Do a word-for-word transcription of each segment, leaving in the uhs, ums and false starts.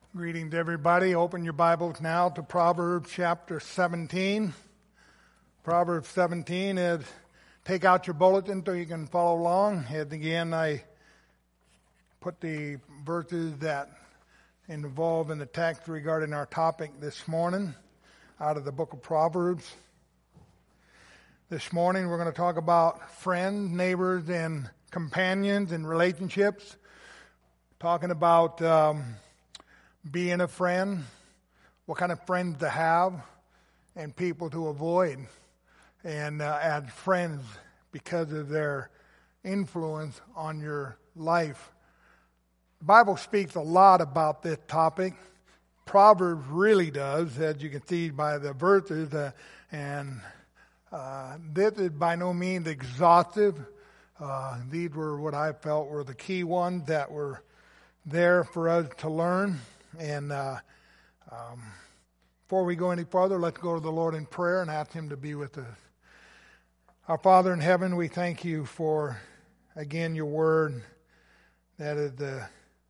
Greetings, everybody. Open your Bibles now to Proverbs chapter seventeen. Proverbs seventeen is, take out your bulletin so you can follow along. And again, I put the verses that involve in the text regarding our topic this morning out of the book of Proverbs. This morning we're going to talk about friends, neighbors, and companions and relationships. Talking about um, being a friend, what kind of friends to have, and people to avoid, and uh, as friends because of their influence on your life. The Bible speaks a lot about this topic. Proverbs really does, as you can see by the verses, uh, and uh, this is by no means exhaustive. Uh, these were what I felt were the key ones that were there for us to learn. And uh, um, before we go any further, let's go to the Lord in prayer and ask Him to be with us. Our Father in heaven, we thank You for, again, Your word that is the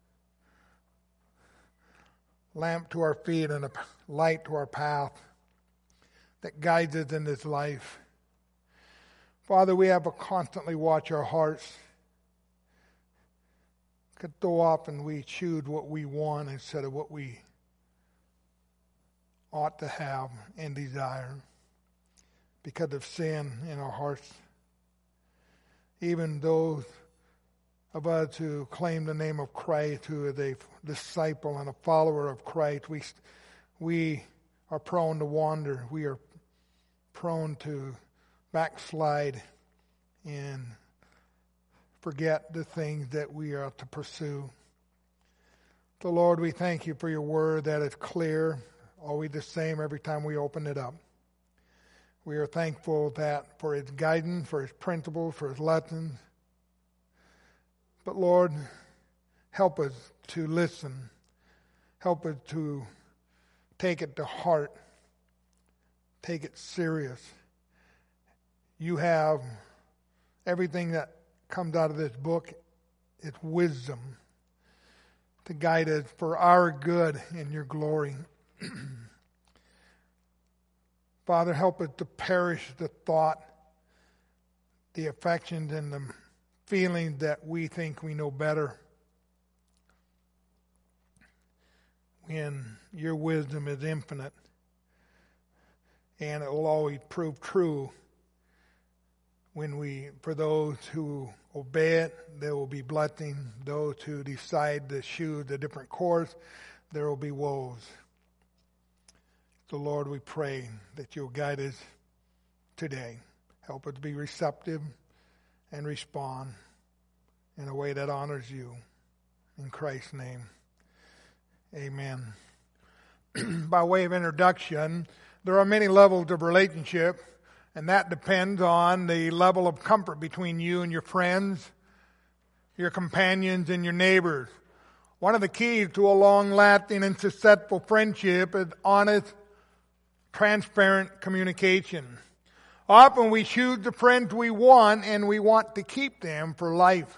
lamp to our feet and a light to our path that guides us in this life. Father, we have to constantly watch our hearts. Because so often we choose what we want instead of what we ought to have and desire because of sin in our hearts. Even those of us who claim the name of Christ, who is a disciple and a follower of Christ, we, we are prone to wander. We are prone to backslide and forget the things that we are to pursue. So, Lord, we thank You for Your word that is clear, always the same every time we open it up. We are thankful that for its guidance, for its principles, for its lessons. But, Lord, help us to listen. Help us to take it to heart. Take it serious. You have everything that comes out of this book. It's wisdom to guide us for our good and Your glory. Father, help us to perish the thought, the affections, and the feelings that we think we know better, when Your wisdom is infinite and it will always prove true. When we, for those who obey it, there will be blessing. Those who decide to choose a different course, there will be woes. So, Lord, we pray that You'll guide us today. Help us to be receptive and respond in a way that honors You. In Christ's name, amen. By way of introduction, there are many levels of relationship. And that depends on the level of comfort between you and your friends, your companions, and your neighbors. One of the keys to a long-lasting and successful friendship is honest, transparent communication. Often we choose the friends we want, and we want to keep them for life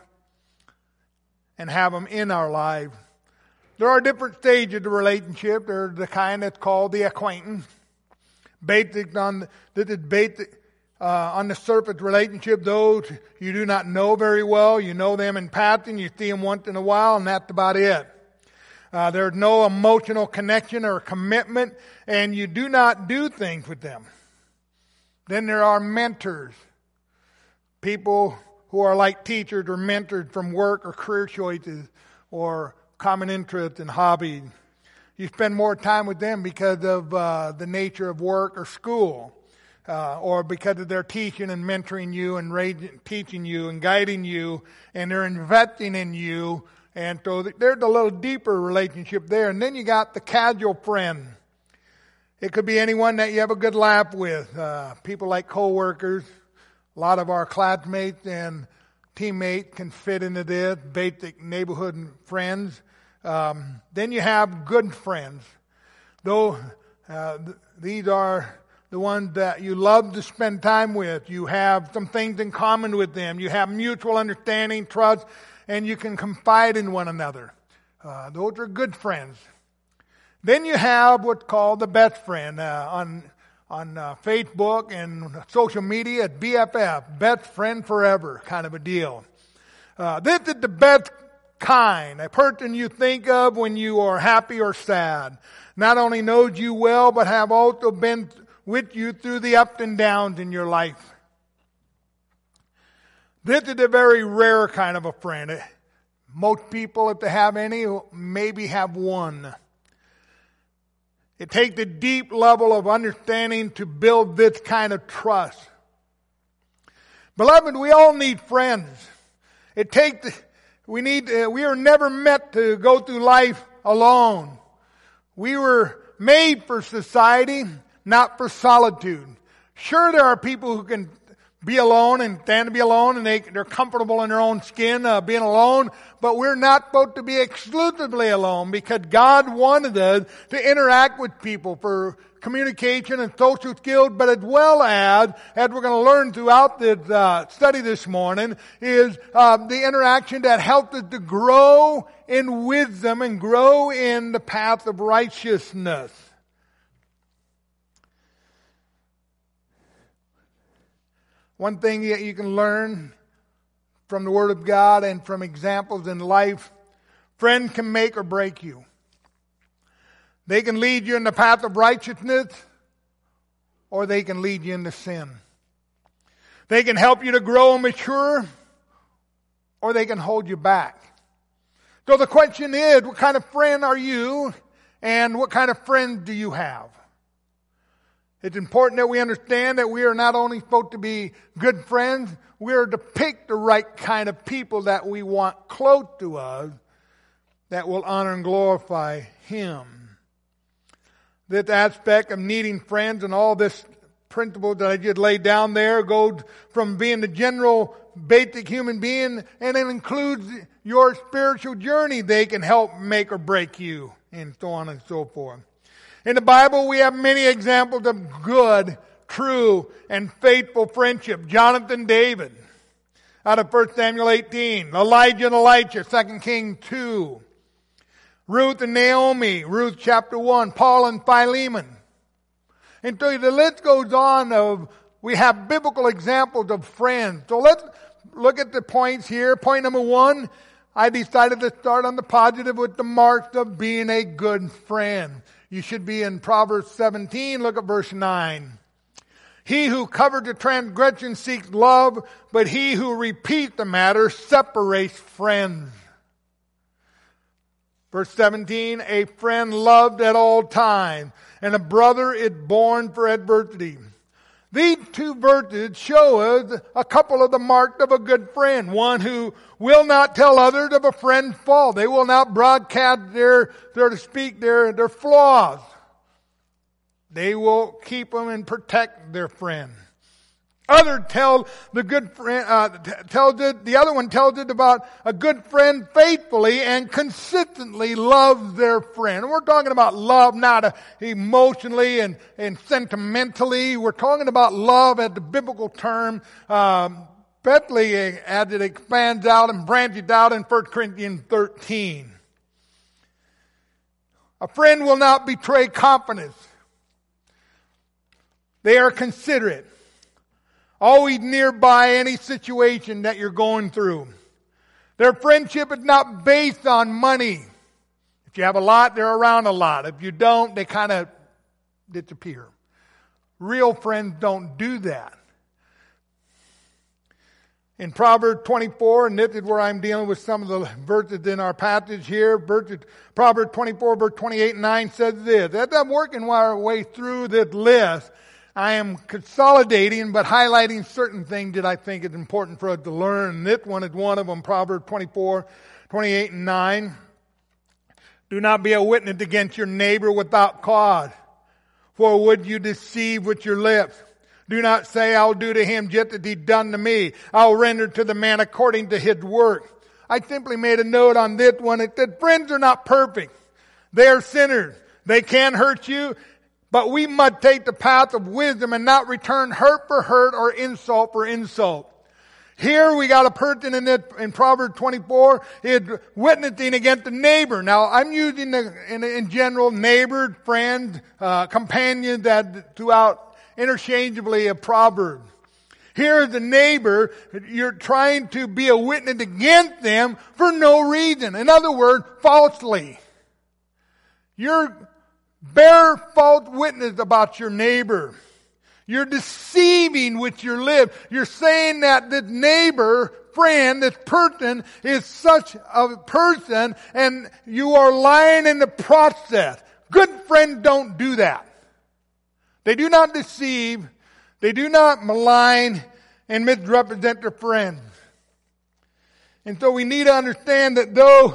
and have them in our lives. There are different stages of the relationship. There's the kind that's called the acquaintance. Basic on this is basic uh, on the surface relationship. Those you do not know very well, you know them in passing, you see them once in a while, and that's about it. Uh, there's no emotional connection or commitment, and you do not do things with them. Then there are mentors, people who are like teachers or mentors from work or career choices or common interests and hobbies. You spend more time with them because of uh, the nature of work or school, uh, or because of their teaching and mentoring you and raising, teaching you and guiding you, and they're investing in you. And so there's a little deeper relationship there. And then you got the casual friend. It could be anyone that you have a good laugh with. Uh, people like coworkers. A lot of our classmates and teammates can fit into this. Basic neighborhood friends. Um, then you have good friends. Though uh, th- these are the ones that you love to spend time with. You have some things in common with them. You have mutual understanding, trust, and you can confide in one another. Uh, those are good friends. Then you have what's called the best friend uh, on on uh, Facebook and social media at B F F, best friend forever kind of a deal. Uh, this is the best kind, a person you think of when you are happy or sad. Not only knows you well, but have also been with you through the ups and downs in your life. This is a very rare kind of a friend. Most people, if they have any, maybe have one. It takes a deep level of understanding to build this kind of trust. Beloved, we all need friends. It takes, we need, uh, we are never meant to go through life alone. We were made for society, not for solitude. Sure, there are people who can be alone and stand to be alone, and they, they're comfortable in their own skin uh, being alone, but we're not supposed to be exclusively alone, because God wanted us to interact with people for communication and social skills, but as well as, as we're going to learn throughout this uh, study this morning, is uh, the interaction that helps us to grow in wisdom and grow in the path of righteousness. One thing that you can learn from the Word of God and from examples in life, friends can make or break you. They can lead you in the path of righteousness, or they can lead you into sin. They can help you to grow and mature, or they can hold you back. So the question is, what kind of friend are you, and what kind of friends do you have? It's important that we understand that we are not only supposed to be good friends, we are to pick the right kind of people that we want close to us that will honor and glorify Him. This aspect of needing friends and all this principle that I just laid down there goes from being the general basic human being, and it includes your spiritual journey. They can help make or break you, and so on and so forth. In the Bible, we have many examples of good, true, and faithful friendship. Jonathan, David, out of First Samuel eighteen. Elijah and Elisha, Second Kings two. Ruth and Naomi, Ruth chapter one. Paul and Philemon. And so the list goes on of, we have biblical examples of friends. So let's look at the points here. Point number one, I decided to start on the positive with the marks of being a good friend. You should be in Proverbs seventeen. Look at verse nine. He who covers the transgression seeks love, but he who repeats the matter separates friends. Verse seventeen, a friend loved at all times, and a brother is born for adversity. These two verses show us a couple of the marks of a good friend. One who will not tell others of a friend's fault. They will not broadcast their, so to speak, their, their flaws. They will keep them and protect their friend. Others tell the good friend, uh, tells it, the other one tells it about a good friend faithfully and consistently loves their friend. And we're talking about love not emotionally and, and sentimentally. We're talking about love as the biblical term, um, especially as it expands out and branches out in First Corinthians thirteen. A friend will not betray confidence. They are considerate. Always nearby any situation that you're going through. Their friendship is not based on money. If you have a lot, they're around a lot. If you don't, they kind of disappear. Real friends don't do that. In Proverbs twenty-four, and this is where I'm dealing with some of the verses in our passage here. Verses, Proverbs twenty-four, verse twenty-eight and nine says this. As I'm working our way through this list, I am consolidating but highlighting certain things that I think is important for us to learn. And this one is one of them, Proverbs twenty-four, twenty-eight and nine. Do not be a witness against your neighbor without cause, for would you deceive with your lips? Do not say, I'll do to him just as he done to me. I'll render to the man according to his work. I simply made a note on this one. It said, friends are not perfect. They are sinners. They can hurt you. But we must take the path of wisdom and not return hurt for hurt or insult for insult. Here we got a person in, it, in Proverbs twenty-four, is witnessing against the neighbor. Now, I'm using the, in, in general neighbor, friend, uh, companion that throughout interchangeably a proverb. Here is the neighbor, you're trying to be a witness against them for no reason. In other words, falsely. You're bear false witness about your neighbor. You're deceiving with your lips. You're saying that this neighbor, friend, this person is such a person, and you are lying in the process. Good friends don't do that. They do not deceive. They do not malign and misrepresent their friends. And so we need to understand that though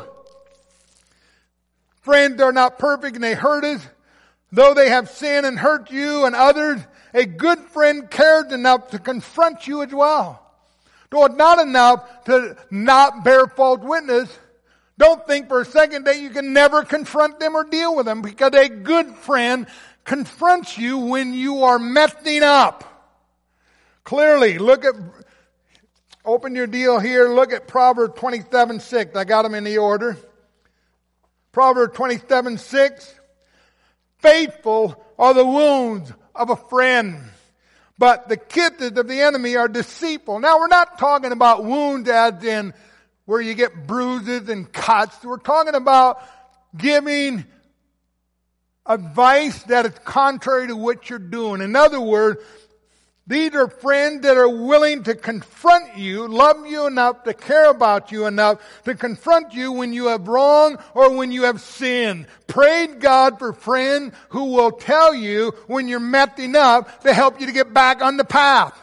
friends are not perfect and they hurt us, though they have sinned and hurt you and others, a good friend cares enough to confront you as well. Though it's not enough to not bear false witness, don't think for a second that you can never confront them or deal with them, because a good friend confronts you when you are messing up. Clearly, look at, open your deal here, look at Proverbs twenty-seven six. I got them in the order. Proverbs twenty-seven six. Faithful are the wounds of a friend, but the kisses of the enemy are deceitful. Now, we're not talking about wounds as in where you get bruises and cuts. We're talking about giving advice that is contrary to what you're doing. In other words, these are friends that are willing to confront you, love you enough, to care about you enough, to confront you when you have wrong or when you have sinned. Praise God for friends who will tell you when you're messing up to help you to get back on the path.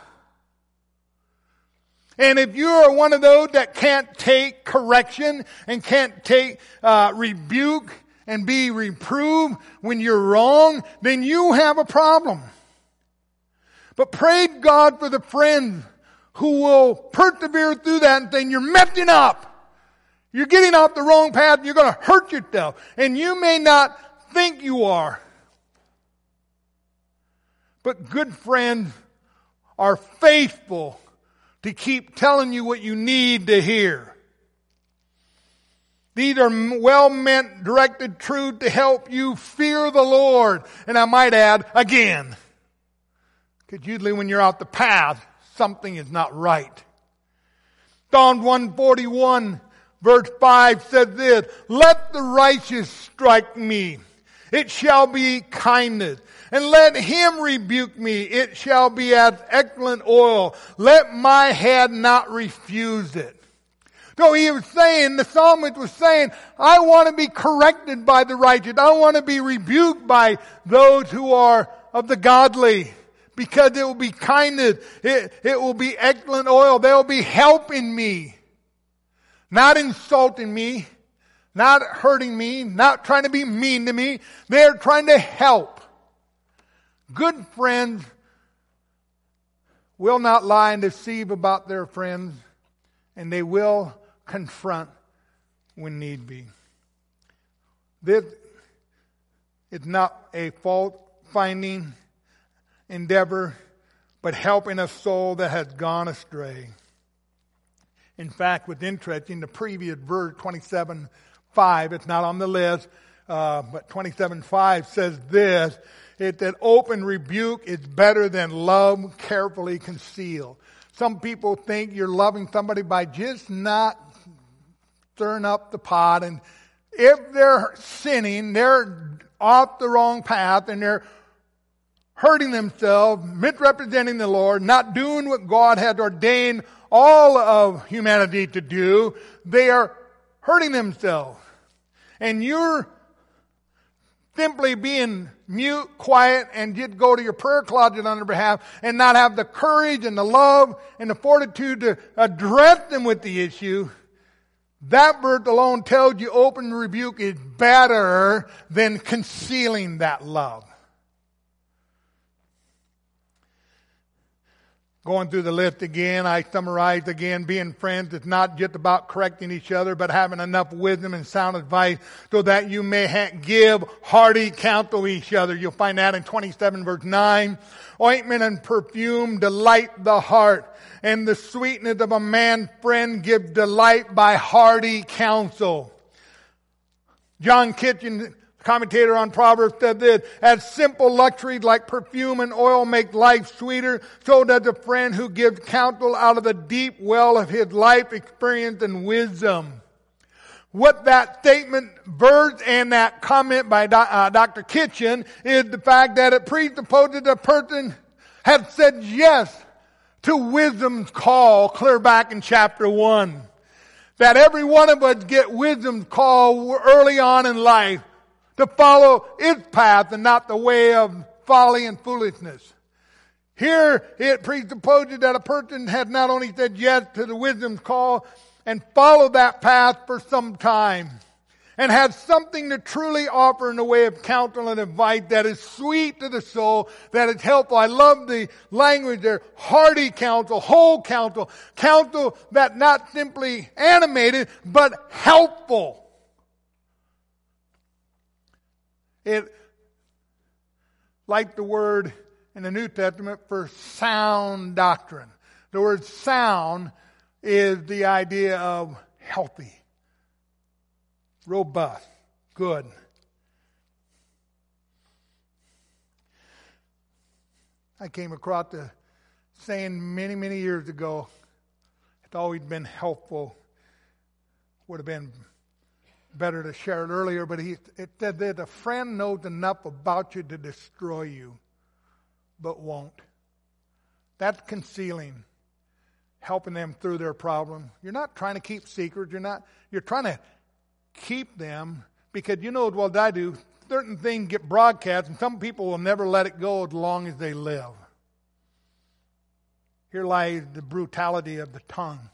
And if you are one of those that can't take correction and can't take uh, rebuke and be reproved when you're wrong, then you have a problem. But praise God for the friends who will persevere through that and saying, you're messing up. You're getting off the wrong path. You're going to hurt yourself. And you may not think you are. But good friends are faithful to keep telling you what you need to hear. These are well-meant, directed truth to help you fear the Lord. And I might add, again. Because usually when you're out the path, something is not right. Psalm one forty-one verse five says this, let the righteous strike me, it shall be kindness. And let him rebuke me, it shall be as excellent oil. Let my head not refuse it. So he was saying, the psalmist was saying, I want to be corrected by the righteous. I want to be rebuked by those who are of the godly. Because it will be kindness. It, it will be excellent oil. They'll be helping me. Not insulting me. Not hurting me. Not trying to be mean to me. They're trying to help. Good friends will not lie and deceive about their friends. And they will confront when need be. This is not a fault-finding endeavor, but helping a soul that has gone astray. In fact, what's interesting, the previous verse, twenty-seven five, it's not on the list, uh, but twenty-seven five says this, it, that open rebuke is better than love carefully concealed. Some people think you're loving somebody by just not stirring up the pot, and if they're sinning, they're off the wrong path, and they're hurting themselves, misrepresenting the Lord, not doing what God had ordained all of humanity to do. They are hurting themselves. And you're simply being mute, quiet, and just go to your prayer closet on their behalf and not have the courage and the love and the fortitude to address them with the issue. That verse alone tells you open rebuke is better than concealing that love. Going through the list again, I summarized again, being friends is not just about correcting each other, but having enough wisdom and sound advice so that you may ha- give hearty counsel to each other. You'll find that in twenty-seven verse nine. Ointment and perfume delight the heart, and the sweetness of a man's friend gives delight by hearty counsel. John Kitchen, commentator on Proverbs, said this: as simple luxuries like perfume and oil make life sweeter, so does a friend who gives counsel out of the deep well of his life experience and wisdom. What that statement, verse, and that comment by uh, Doctor Kitchen is the fact that it presupposes a person has said yes to wisdom's call clear back in chapter one. That every one of us get wisdom's call early on in life to follow its path and not the way of folly and foolishness. Here it presupposes that a person has not only said yes to the wisdom's call and followed that path for some time, and has something to truly offer in the way of counsel and advice that is sweet to the soul, that is helpful. I love the language there. Hearty counsel, whole counsel, counsel that not simply animated, but helpful. It, like the word in the New Testament for sound doctrine. The word sound is the idea of healthy, robust, good. I came across the saying many, many years ago. It's always been helpful. Would have been better to share it earlier, but he, it said that a friend knows enough about you to destroy you, but won't. That's concealing, helping them through their problem. You're not trying to keep secrets. You're not. You're trying to keep them because you know as well as I do, certain things get broadcast, and some people will never let it go as long as they live. Here lies the brutality of the tongue.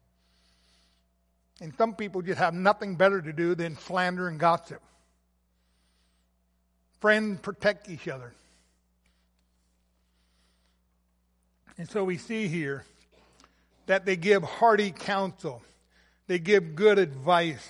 And some people just have nothing better to do than slander and gossip. Friends protect each other. And so we see here that they give hearty counsel. They give good advice.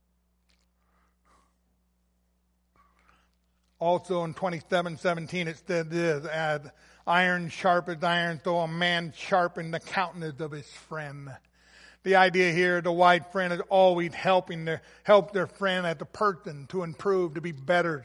Also in twenty-seven seventeen it said this: as iron sharpens iron, so a man sharpens the countenance of his friend. The idea here, the wise friend is always helping to help their friend as a person to improve, to be bettered.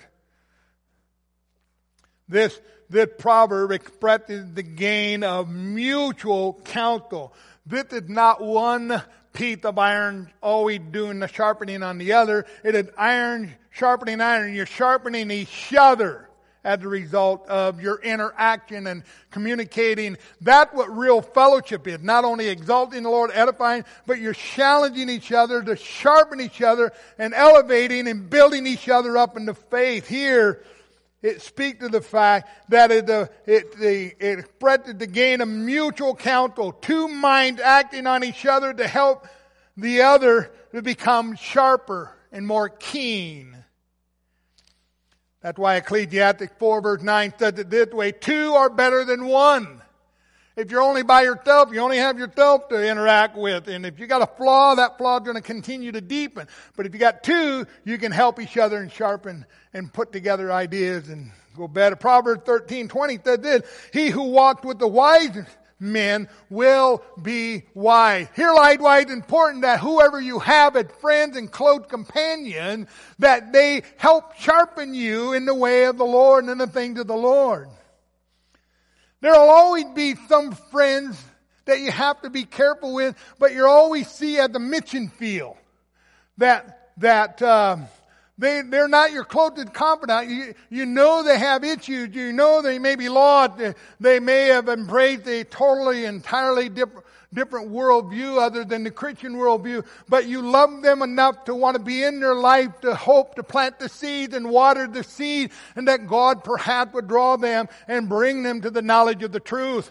This, this proverb expresses the gain of mutual counsel. This is not one piece of iron always doing the sharpening on the other. It is iron sharpening iron. You're sharpening each other as a result of your interaction and communicating. That's what real fellowship is. Not only exalting the Lord, edifying, but you're challenging each other to sharpen each other and elevating and building each other up in the faith. Here, it speaks to the fact that it, uh, it, the, it expresses the gain of mutual counsel, two minds acting on each other to help the other to become sharper and more keen. That's why Ecclesiastes four verse nine says it this way: two are better than one. If you're only by yourself, you only have yourself to interact with. And if you got a flaw, that flaw is going to continue to deepen. But if you got two, you can help each other and sharpen and put together ideas and go better. Proverbs thirteen twenty says this: he who walks with the wise men will be wise. Here likewise important that whoever you have as friends and close companions, that they help sharpen you in the way of the Lord and in the things of the Lord. There will always be some friends that you have to be careful with, but you always see at the mission field that that um, They, they're not your closest confidant. You, you know they have issues. You know they may be lost. They may have embraced a totally, entirely different, different worldview other than the Christian worldview. But you love them enough to want to be in their life, to hope to plant the seed and water the seed, and that God perhaps would draw them and bring them to the knowledge of the truth.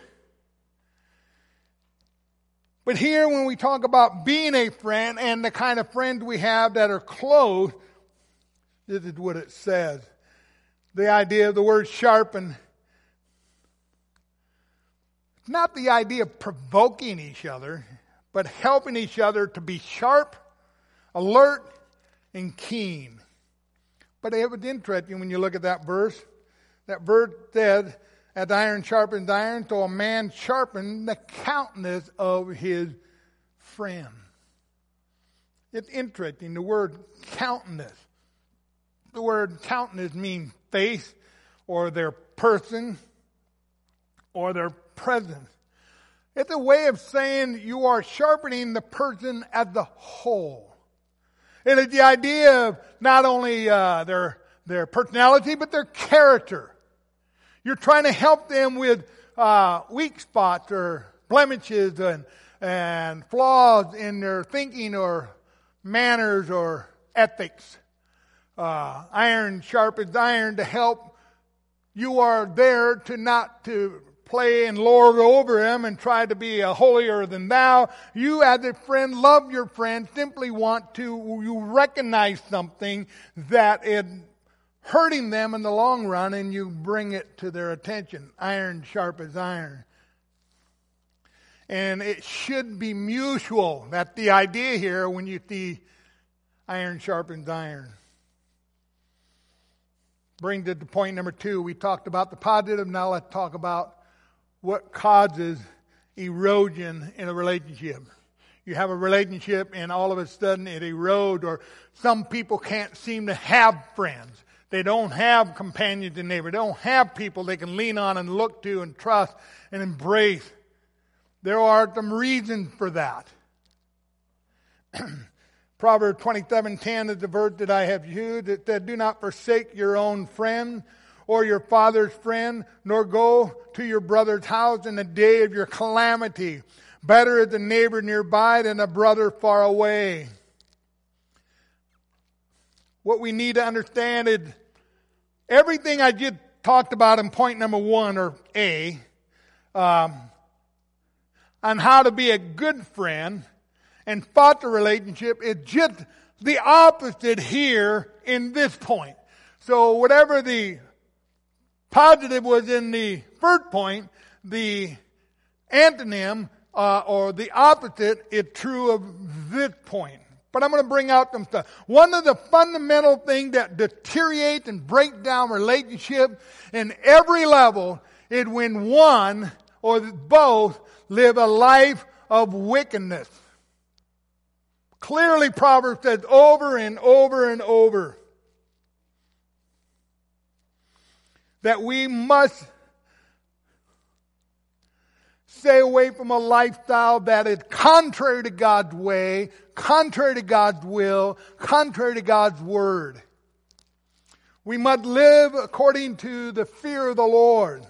But here when we talk about being a friend and the kind of friends we have that are close, this is what it says. The idea of the word sharpen It's not the idea of provoking each other, but helping each other to be sharp, alert, and keen. But it was interesting when you look at that verse. That verse said, as iron sharpens iron, so a man sharpens the countenance of his friend. It's interesting, the word countenance. The word countenance means face, or their person, or their presence. It's a way of saying you are sharpening the person as a whole. It is the idea of not only uh, their their personality, but their character. You're trying to help them with uh, weak spots or blemishes and, and flaws in their thinking or manners or ethics. Uh, iron sharpens iron to help. You are there to not to play and lord over him and try to be a holier than thou. You as a friend love your friend, simply want to, you recognize something that is hurting them in the long run and you bring it to their attention. Iron sharpens iron. And it should be mutual. That's the idea here when you see iron sharpens iron. Brings it to point number two. We talked about the positive. Now let's talk about what causes erosion in a relationship. You have a relationship and all of a sudden it erodes, or some people can't seem to have friends. They don't have companions and neighbors. They don't have people they can lean on and look to and trust and embrace. There are some reasons for that. Proverbs twenty-seven ten is the verse that I have used. It said, do not forsake your own friend or your father's friend, nor go to your brother's house in the day of your calamity. Better is a neighbor nearby than a brother far away. What we need to understand is everything I just talked about in point number one, or A, um, on how to be a good friend and foster a relationship, is just the opposite here in this point. So whatever the positive was in the first point, the antonym uh, or the opposite is true of this point. But I'm going to bring out some stuff. One of the fundamental things that deteriorates and breaks down relationships in every level is when one or both live a life of wickedness. Clearly, Proverbs says over and over and over that we must stay away from a lifestyle that is contrary to God's way, contrary to God's will, contrary to God's word. We must live according to the fear of the Lord.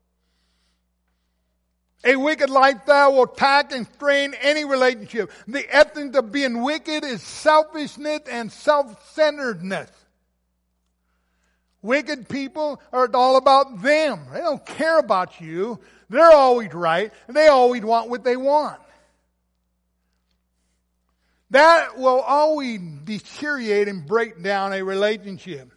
A wicked lifestyle will attack and strain any relationship. The essence of being wicked is selfishness and self-centeredness. Wicked people are all about them. They don't care about you. They're always right. And they always want what they want. That will always deteriorate and break down a relationship.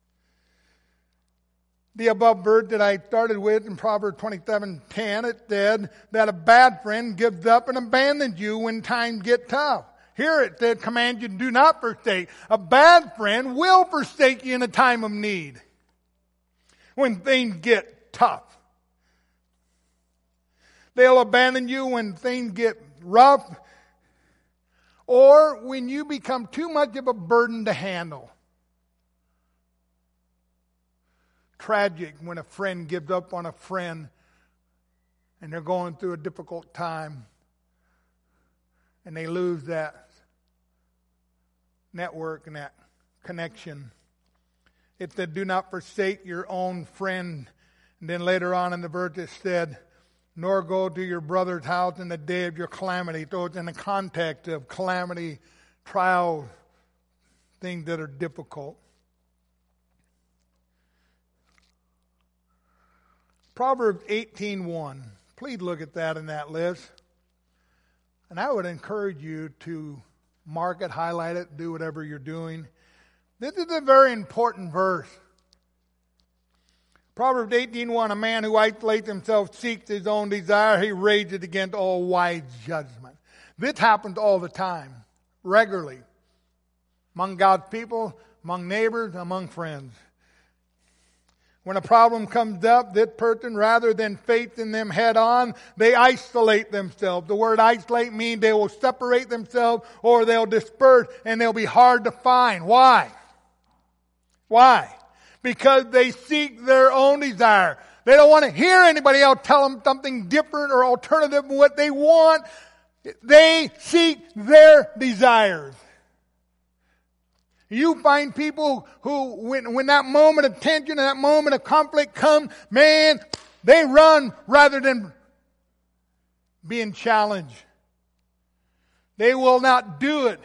The above verse that I started with in Proverbs twenty-seven ten, it said that a bad friend gives up and abandons you when times get tough. Here it said, command you, do not forsake. A bad friend will forsake you in a time of need. When things get tough. They'll abandon you when things get rough. Or when you become too much of a burden to handle. Tragic when a friend gives up on a friend and they're going through a difficult time and they lose that network and that connection. It said, do not forsake your own friend. And then later on in the verse it said, nor go to your brother's house in the day of your calamity. So it's in the context of calamity, trial, things that are difficult. Proverbs eighteen one. Please look at that in that list. And I would encourage you to mark it, highlight it, do whatever you're doing. This is a very important verse. Proverbs eighteen one, a man who isolates himself seeks his own desire. He rages against all wise judgment. This happens all the time, regularly, among God's people, among neighbors, among friends. When a problem comes up, this person, rather than facing them head on, they isolate themselves. The word isolate means they will separate themselves or they'll disperse and they'll be hard to find. Why? Why? Because they seek their own desire. They don't want to hear anybody else tell them something different or alternative than what they want. They seek their desires. You find people who, when, when that moment of tension, that moment of conflict comes, man, they run rather than being challenged. They will not do it.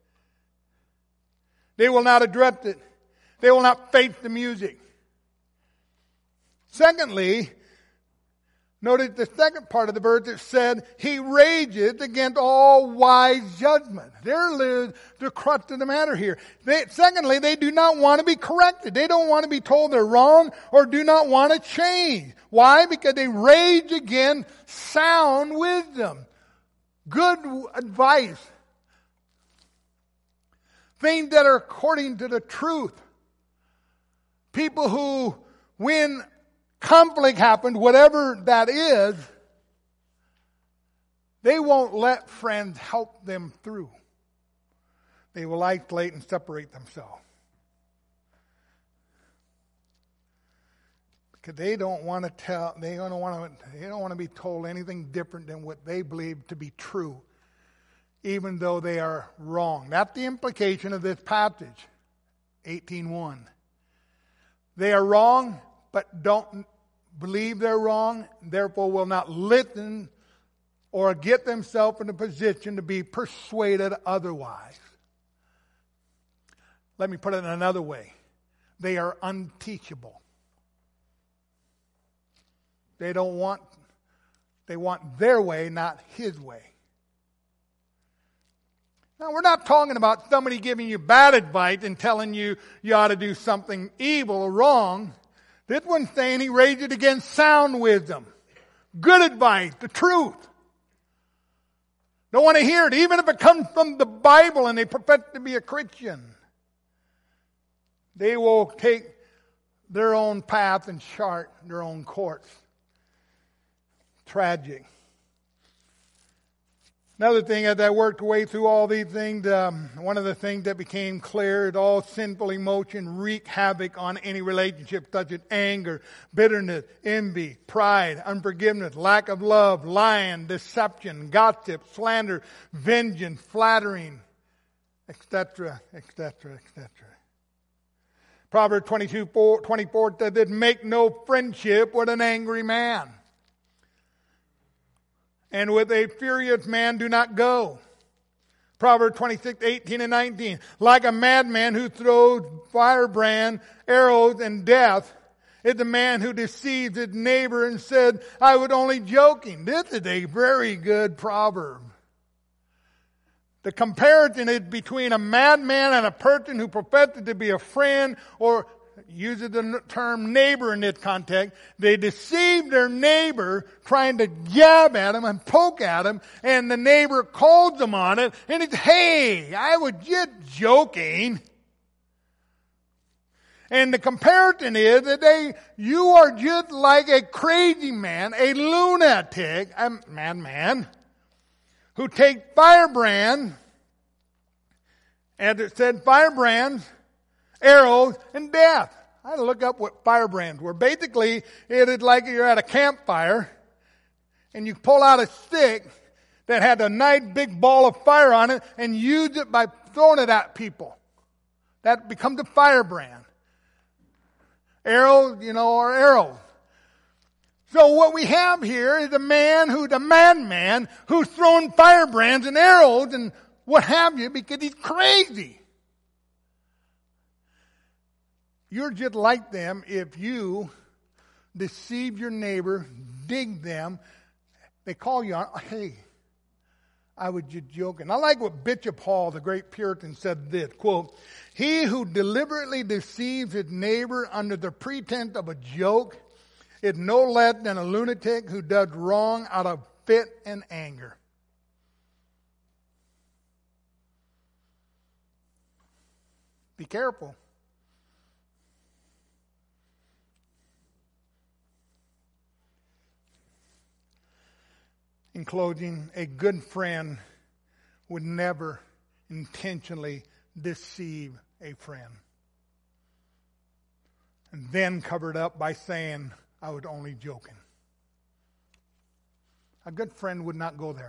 They will not address it. They will not face the music. Secondly, notice the second part of the verse that said, he rages against all wise judgment. There lives the crux of the matter here. They, secondly, they do not want to be corrected. They don't want to be told they're wrong or do not want to change. Why? Because they rage against sound wisdom, good advice, things that are according to the truth. People who, when conflict happens, whatever that is, they won't let friends help them through. They will isolate and separate themselves. Because they don't want to tell, they don't want to, they don't want to be told anything different than what they believe to be true, even though they are wrong. That's the implication of this passage, eighteen one. They are wrong, but don't believe they're wrong, therefore will not listen or get themselves in a position to be persuaded otherwise. Let me put it in another way. They are unteachable. They don't want, they want their way, not his way. Now, we're not talking about somebody giving you bad advice and telling you you ought to do something evil or wrong. This one's saying he rages against sound wisdom, good advice, the truth. Don't want to hear it, even if it comes from the Bible and they profess to be a Christian. They will take their own path and chart their own course. Tragic. Another thing, as I worked way through all these things, um, one of the things that became clear is all sinful emotion wreak havoc on any relationship, such as anger, bitterness, envy, pride, unforgiveness, lack of love, lying, deception, gossip, slander, vengeance, flattering, et cetera, et cetera, et cetera. Proverbs twenty-two, twenty-four says this, make no friendship with an angry man. And with a furious man do not go. Proverbs twenty-six, eighteen and nineteen. Like a madman who throws firebrand, arrows, and death is the man who deceives his neighbor and said, I was only joking. This is a very good proverb. The comparison is between a madman and a person who professes to be a friend, or uses the term neighbor in this context. They deceive their neighbor, trying to jab at him and poke at him, and the neighbor calls them on it, and it's, hey, I was just joking. And the comparison is that they, you are just like a crazy man, a lunatic, a madman, who takes firebrand, as it said, firebrands, arrows, and death. I had to look up what firebrands were. Basically, it is like you're at a campfire and you pull out a stick that had a nice big ball of fire on it and use it by throwing it at people. That becomes a firebrand. Arrows, you know, are arrows. So what we have here is a man who's a madman who's throwing firebrands and arrows and what have you because he's crazy. You're just like them if you deceive your neighbor, dig them. They call you on, hey, I was just joking. I like what Bishop Hall, the great Puritan, said this, quote, he who deliberately deceives his neighbor under the pretense of a joke is no less than a lunatic who does wrong out of fit and anger. Be careful. In closing, a good friend would never intentionally deceive a friend and then cover it up by saying, I was only joking. A good friend would not go there.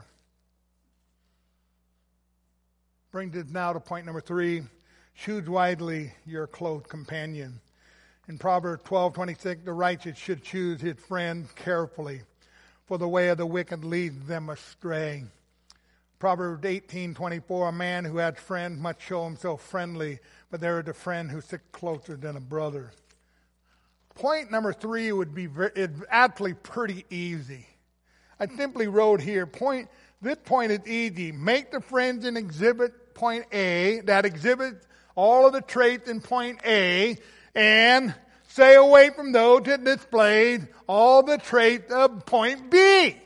Brings us now to point number three. Choose wisely your close companion. In Proverbs twelve twenty-six, the righteous should choose his friend carefully, for the way of the wicked leads them astray. Proverbs eighteen twenty-four, a man who has friends must show himself friendly, but there is a friend who sits closer than a brother. Point number three would be very, it's actually pretty easy. I simply wrote here, point, this point is easy. Make the friends in exhibit point A that exhibits all of the traits in point A, and stay away from those that display all the traits of point B.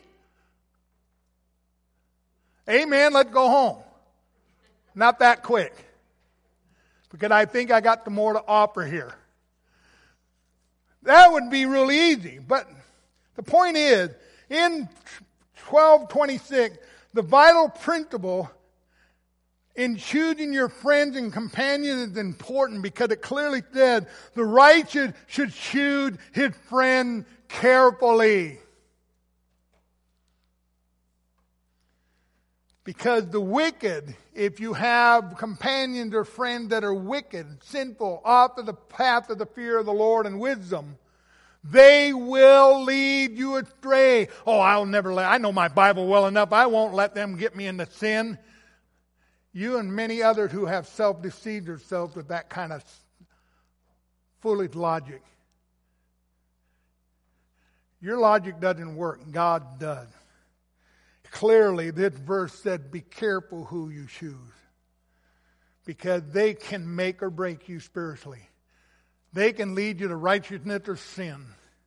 Amen. Let's go home. Not that quick, because I think I got the more to offer here. That would be real easy. But the point is, in twelve twenty-six, the vital principle in choosing your friends and companions is important, because it clearly said the righteous should choose his friend carefully. Because the wicked, if you have companions or friends that are wicked, sinful, off of the path of the fear of the Lord and wisdom, they will lead you astray. Oh, I'll never let, I know my Bible well enough, I won't let them get me into sin. You and many others who have self-deceived yourselves with that kind of foolish logic. Your logic doesn't work. God does. Clearly, this verse said, be careful who you choose, because they can make or break you spiritually. They can lead you to righteousness or sin.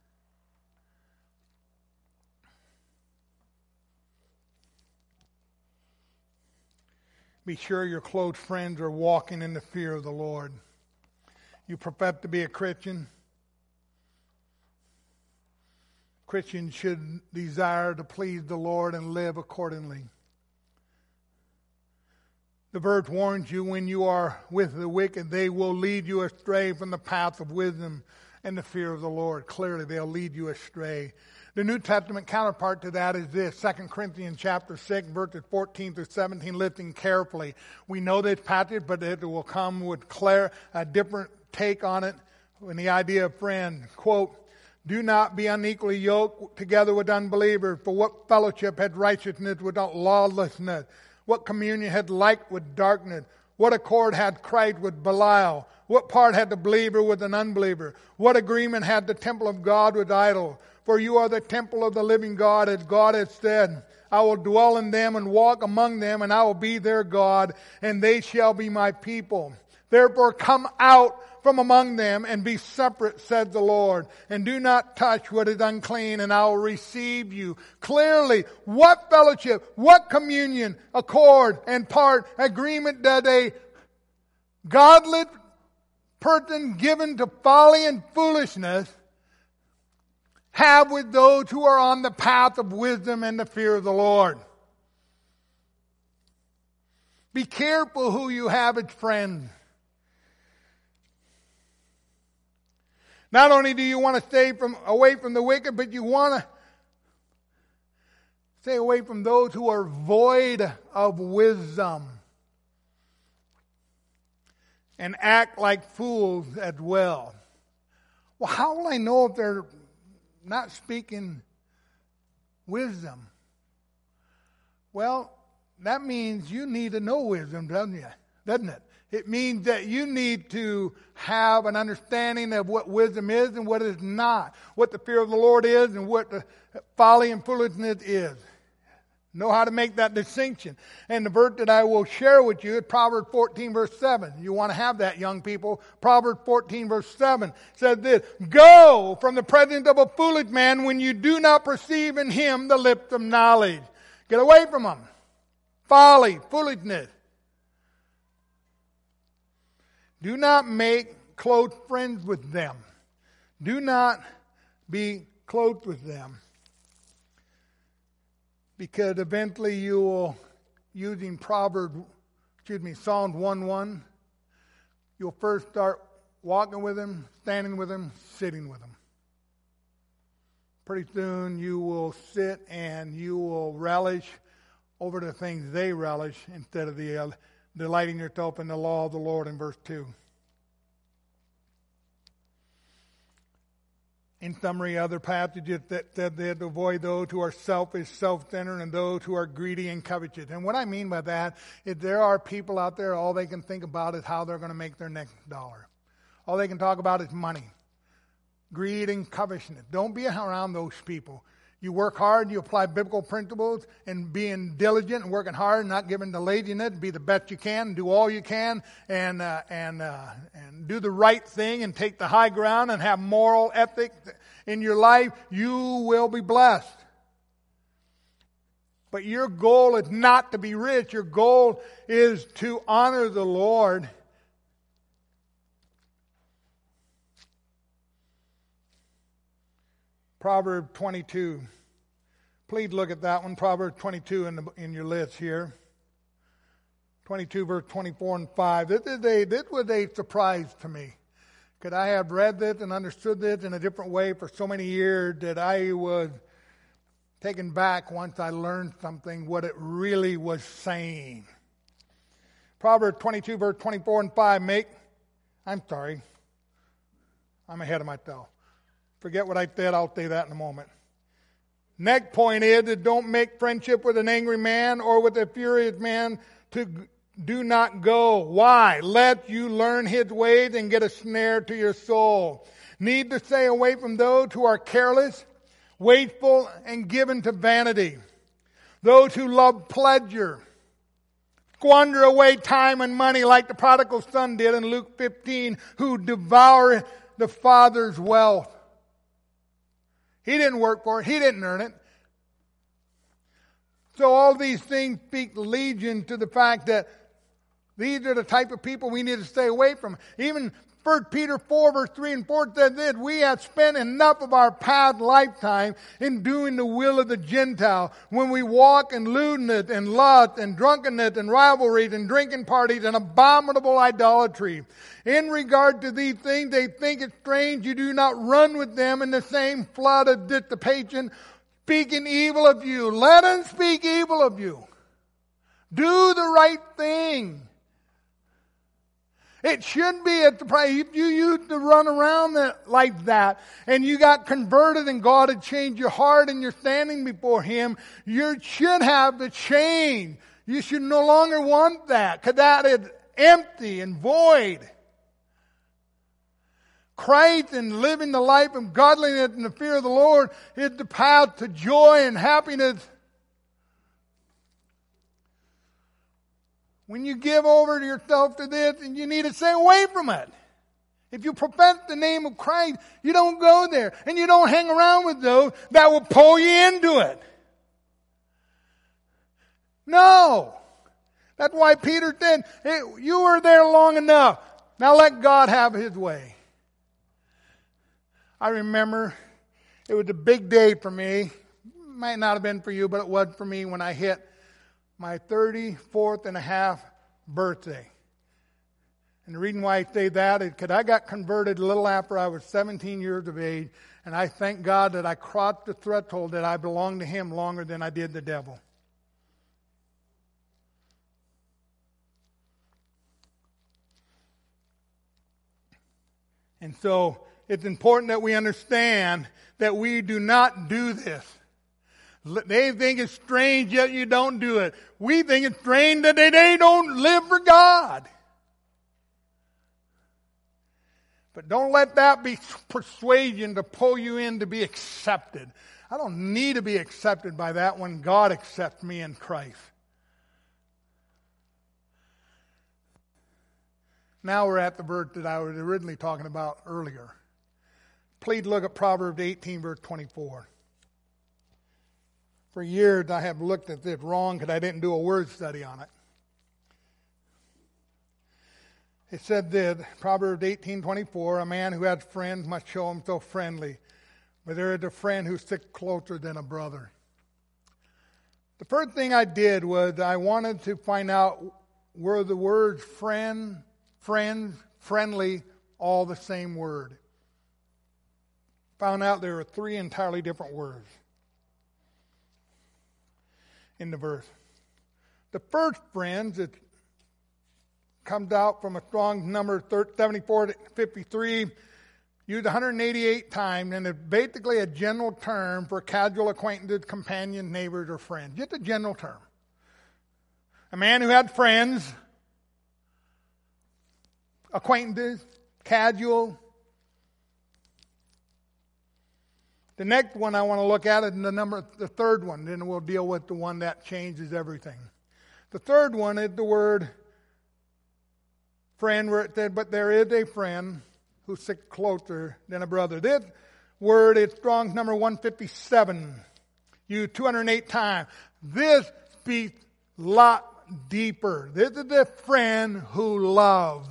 Be sure your close friends are walking in the fear of the Lord. You profess to be a Christian. Christians should desire to please the Lord and live accordingly. The verse warns you, when you are with the wicked, they will lead you astray from the path of wisdom and the fear of the Lord. Clearly, they'll lead you astray. The New Testament counterpart to that is this, Second Corinthians chapter six, verses fourteen through seventeen, listen carefully. We know this passage, but it will come with clear, a different take on it. And the idea of friend, quote, do not be unequally yoked together with unbelievers, for what fellowship had righteousness without lawlessness? What communion had light with darkness? What accord had Christ with Belial? What part had the believer with an unbeliever? What agreement had the temple of God with idol? For you are the temple of the living God, as God has said, I will dwell in them and walk among them, and I will be their God, and they shall be my people. Therefore come out from among them and be separate, said the Lord, and do not touch what is unclean, and I will receive you. Clearly, what fellowship, what communion, accord, and part, agreement does a godless person given to folly and foolishness have with those who are on the path of wisdom and the fear of the Lord? Be careful who you have as friends. Not only do you want to stay from away from the wicked, but you want to stay away from those who are void of wisdom and act like fools as well. Well, how will I know if they're not speaking wisdom? Well, that means you need to know wisdom, doesn't it? Doesn't it? It means that you need to have an understanding of what wisdom is and what it is not, what the fear of the Lord is and what the folly and foolishness is. Know how to make that distinction. And the verse that I will share with you is Proverbs fourteen, verse seven. You want to have that, young people. Proverbs fourteen, verse seven says this, go from the presence of a foolish man when you do not perceive in him the lips of knowledge. Get away from him. Folly, foolishness. Do not make close friends with them. Do not be close with them. Because eventually you will, using Proverbs, excuse me, Psalms one one, you'll first start walking with him, standing with him, sitting with him. Pretty soon you will sit and you will relish over the things they relish instead of the uh, delighting yourself in the law of the Lord in verse two. In summary, other passages that said they had to avoid those who are selfish, self-centered, and those who are greedy and covetous. And what I mean by that is there are people out there, all they can think about is how they're going to make their next dollar. All they can talk about is money. Greed and covetousness. Don't be around those people. You work hard, you apply biblical principles, and being diligent and working hard, and not giving to laziness, be the best you can, do all you can, and uh, and uh, and do the right thing, and take the high ground, and have moral ethics in your life. You will be blessed. But your goal is not to be rich. Your goal is to honor the Lord. Proverbs twenty-two. Please look at that one. Proverbs twenty-two in, the, in your list here. twenty-two, verse twenty-four and five. This, is a, this was a surprise to me. Because I have read this and understood this in a different way for so many years that I was taken back once I learned something, what it really was saying. Proverbs twenty-two, verse twenty-four and five. Make, I'm sorry. I'm ahead of myself. Forget what I said, I'll say that in a moment. Next point is that don't make friendship with an angry man or with a furious man. To do not go. Why? Let you learn his ways and get a snare to your soul. Need to stay away from those who are careless, wasteful, and given to vanity. Those who love pleasure. Squander away time and money like the prodigal son did in Luke fifteen, who devour the father's wealth. He didn't work for it. He didn't earn it. So all these things speak legion to the fact that these are the type of people we need to stay away from. Even First Peter four, verse three and four said this, we have spent enough of our past lifetime in doing the will of the Gentile, when we walk in lewdness and lust and drunkenness and rivalries and drinking parties and abominable idolatry. In regard to these things, they think it strange you do not run with them in the same flood of dissipation, speaking evil of you. Let them speak evil of you. Do the right thing. It should be at the price. If you used to run around that, like that, and you got converted and God had changed your heart and you're standing before Him, you should have the change. You should no longer want that, because that is empty and void. Christ and living the life of godliness and the fear of the Lord is the path to joy and happiness. When you give over to yourself to this, and you need to stay away from it. If you profess the name of Christ, you don't go there. And you don't hang around with those that will pull you into it. No. That's why Peter said, hey, you were there long enough. Now let God have His way. I remember it was a big day for me. Might not have been for you, but it was for me when I hit my thirty-fourth and a half birthday. And the reason why I say that is because I got converted a little after I was seventeen years of age, and I thank God that I crossed the threshold that I belonged to Him longer than I did the devil. And so it's important that we understand that we do not do this. They think it's strange, yet you don't do it. We think it's strange that they, they don't live for God. But don't let that be persuasion to pull you in to be accepted. I don't need to be accepted by that when God accepts me in Christ. Now we're at the verse that I was originally talking about earlier. Please look at Proverbs eighteen, verse twenty-four. For years I have looked at this wrong because I didn't do a word study on it. It said this, Proverbs eighteen twenty-four, a man who has friends must show himself friendly, but there is a friend who sticks closer than a brother. The first thing I did was I wanted to find out were the words friend, friends, friendly, all the same word. Found out there were three entirely different words in the verse. The first friends, it comes out from a Strong's number seventy-four fifty-three, used one hundred eighty-eight times, and it's basically a general term for casual acquaintances, companions, neighbors, or friends. Just a general term. A man who had friends, acquaintances, casual. The next one I want to look at is the number, the third one. Then we'll deal with the one that changes everything. The third one is the word friend, where it said, but there is a friend who sticks closer than a brother. This word is Strong's number one fifty-seven, used two hundred eight times. This speaks a lot deeper. This is the friend who loves.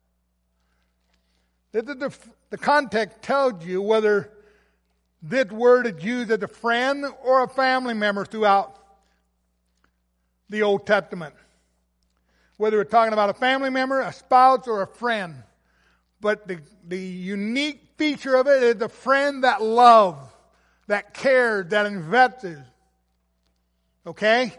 This is the, the context tells you whether this word is used as a friend or a family member throughout the Old Testament. Whether we're talking about a family member, a spouse, or a friend. But the, the unique feature of it is the friend that loves, that cares, that invests. Okay?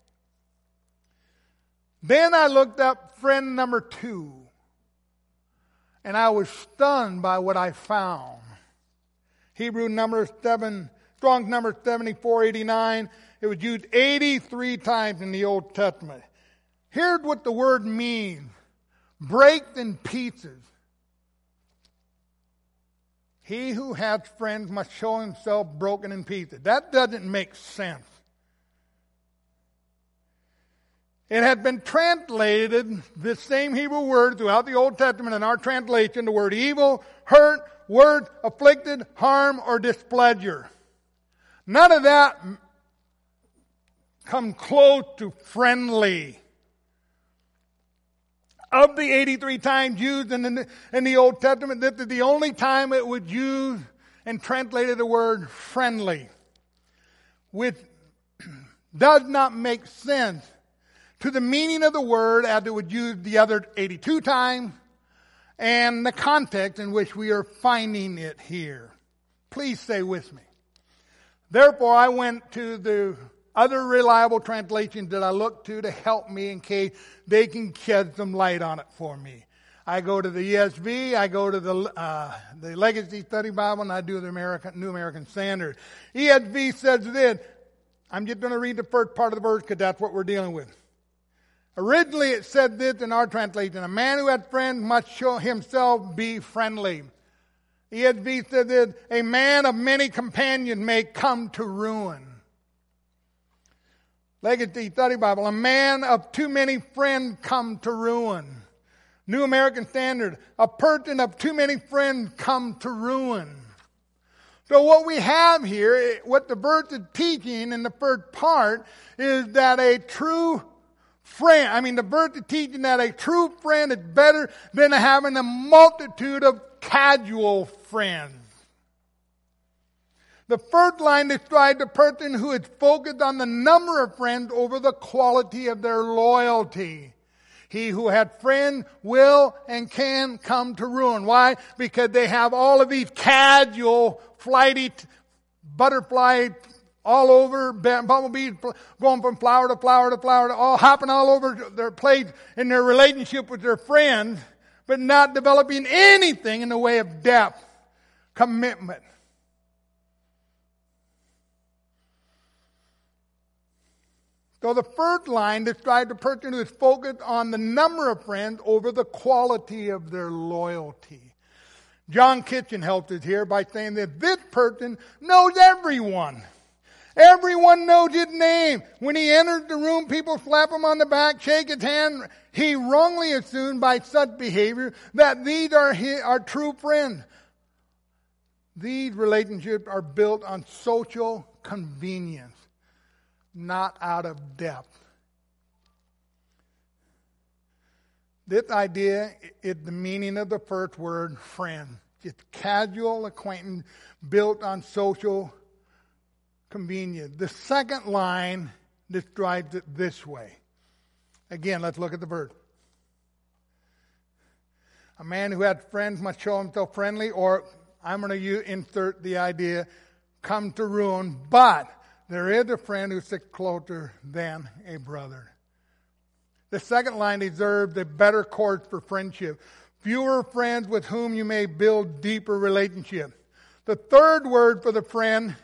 Then I looked up friend number two. And I was stunned by what I found. Hebrew number seven, Strong's number seventy-four eighty-nine. It was used eighty-three times in the Old Testament. Here's what the word means. Break in pieces. He who has friends must show himself broken in pieces. That doesn't make sense. It had been translated, this same Hebrew word throughout the Old Testament in our translation, the word evil, hurt, word, afflicted, harm, or displeasure. None of that come close to friendly. Of the eighty-three times used in the, in the Old Testament, this is the only time it was used and translated the word friendly, which does not make sense to the meaning of the word as it was used the other eighty-two times and the context in which we are finding it here. Please stay with me. Therefore, I went to the other reliable translations that I look to to help me in case they can shed some light on it for me. I go to the E S V, I go to the uh, the Legacy Study Bible, and I do the American New American Standard. E S V says this. I'm just going to read the first part of the verse because that's what we're dealing with. Originally it said this in our translation, a man who had friends must show himself be friendly. E S V said this, a man of many companions may come to ruin. Legacy Study Bible, a man of too many friends come to ruin. New American Standard, a person of too many friends come to ruin. So what we have here, what the verse is teaching in the first part, is that a true friend, I mean the verse is teaching that a true friend is better than having a multitude of casual friends. The first line describes a person who is focused on the number of friends over the quality of their loyalty. He who had friends will and can come to ruin. Why? Because they have all of these casual, flighty, butterfly, all over, bumblebees going from flower to flower to flower, to all hopping all over their place in their relationship with their friends, but not developing anything in the way of depth, commitment. So the first line describes a person who is focused on the number of friends over the quality of their loyalty. John Kitchen helps us here by saying that this person knows everyone. Everyone knows his name. When he enters the room, people slap him on the back, shake his hand. He wrongly assumed by such behavior that these are his, are true friends. These relationships are built on social convenience, not out of depth. This idea is the meaning of the first word, friend. It's casual acquaintance built on social convenience. The second line describes it this way. Again, let's look at the verse. A man who has friends must show himself friendly, or I'm going to insert the idea, come to ruin, but there is a friend who sits closer than a brother. The second line reserves a better course for friendship. Fewer friends with whom you may build deeper relationships. The third word for the friend,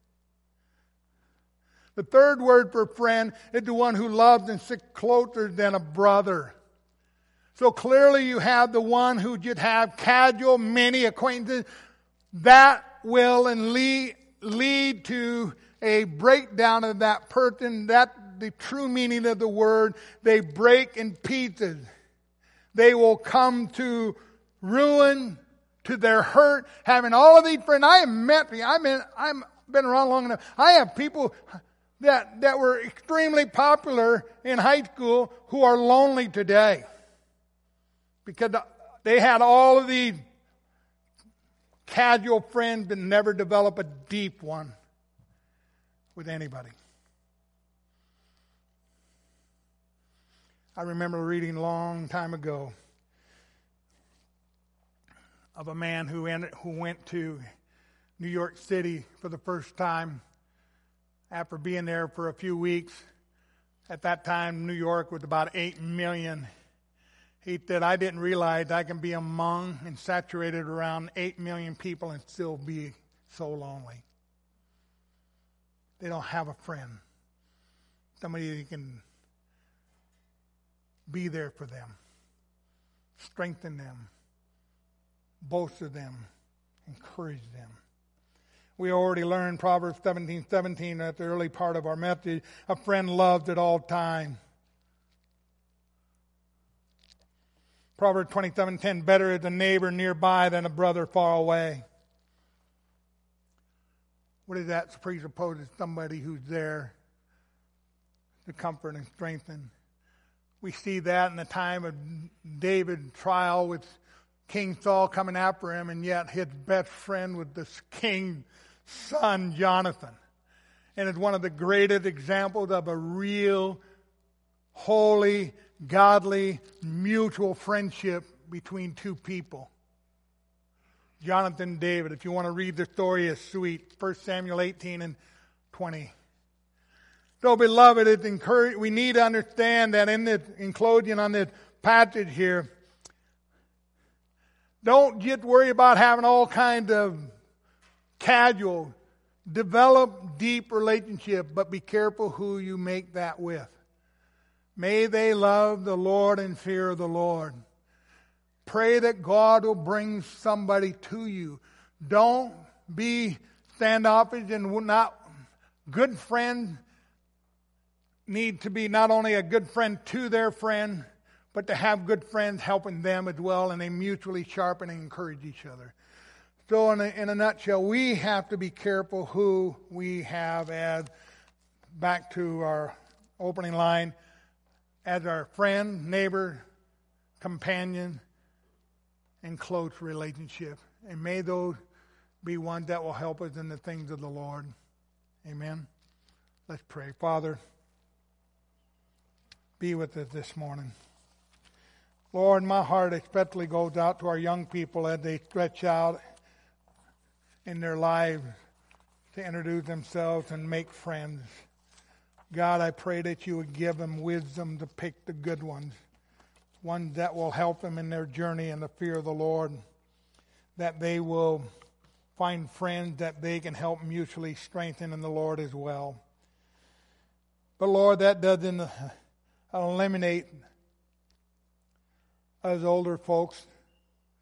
the third word for friend is the one who loves and sits closer than a brother. So clearly you have the one who just have casual, many acquaintances. That will and lead, lead to a breakdown of that person. That's the true meaning of the word. They break in pieces. They will come to ruin, to their hurt, having all of these friends. I have met people. I've been, I've been around long enough. I have people that, that were extremely popular in high school who are lonely today. Because they had all of these casual friends but never develop a deep one with anybody. I remember reading a long time ago of a man who entered, who went to New York City for the first time after being there for a few weeks. At that time, New York was about eight million. He said, I didn't realize I can be among and saturated around eight million people and still be so lonely. They don't have a friend. Somebody who can be there for them, strengthen them, bolster them, encourage them. We already learned Proverbs seventeen seventeen at the early part of our message. A friend loved at all times. Proverbs twenty-seven ten, better is a neighbor nearby than a brother far away. What does that presuppose? Is somebody who's there to comfort and strengthen. We see that in the time of David's trial with King Saul coming after him, and yet his best friend was this king's son, Jonathan. And it's one of the greatest examples of a real, holy, godly, mutual friendship between two people. Jonathan and David, if you want to read the story, is sweet. First Samuel eighteen and twenty. So, beloved, it's encourage, we need to understand that in the in closing on this passage here, don't just worry about having all kinds of casual, develop deep relationship, but be careful who you make that with. May they love the Lord and fear the Lord. Pray that God will bring somebody to you. Don't be standoffish and not good friends. Need to be not only a good friend to their friend, but to have good friends helping them as well, and they mutually sharpen and encourage each other. So in a, in a nutshell, we have to be careful who we have as, back to our opening line, as our friend, neighbor, companion, and close relationship. And may those be ones that will help us in the things of the Lord. Amen. Let's pray. Father, be with us this morning. Lord, my heart especially goes out to our young people as they stretch out in their lives to introduce themselves and make friends. God, I pray that you would give them wisdom to pick the good ones, ones that will help them in their journey in the fear of the Lord, that they will find friends that they can help mutually strengthen in the Lord as well. But Lord, that doesn't eliminate us older folks.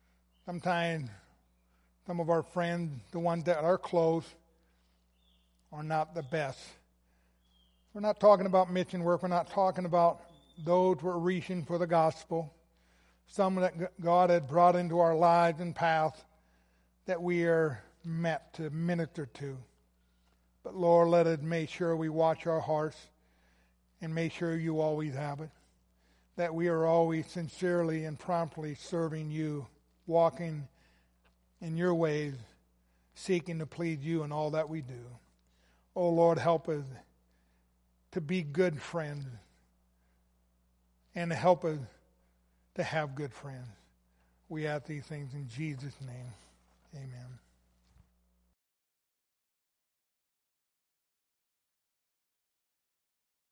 Sometimes some of our friends, the ones that are close, are not the best. We're not talking about mission work. We're not talking about those we're reaching for the gospel. Some that God had brought into our lives and path that we are meant to minister to. But Lord, let us make sure we watch our hearts and make sure you always have it. That we are always sincerely and promptly serving you, walking in your ways, seeking to please you in all that we do. Oh Lord, help us to be good friends and help us to have good friends. We ask these things in Jesus' name. Amen.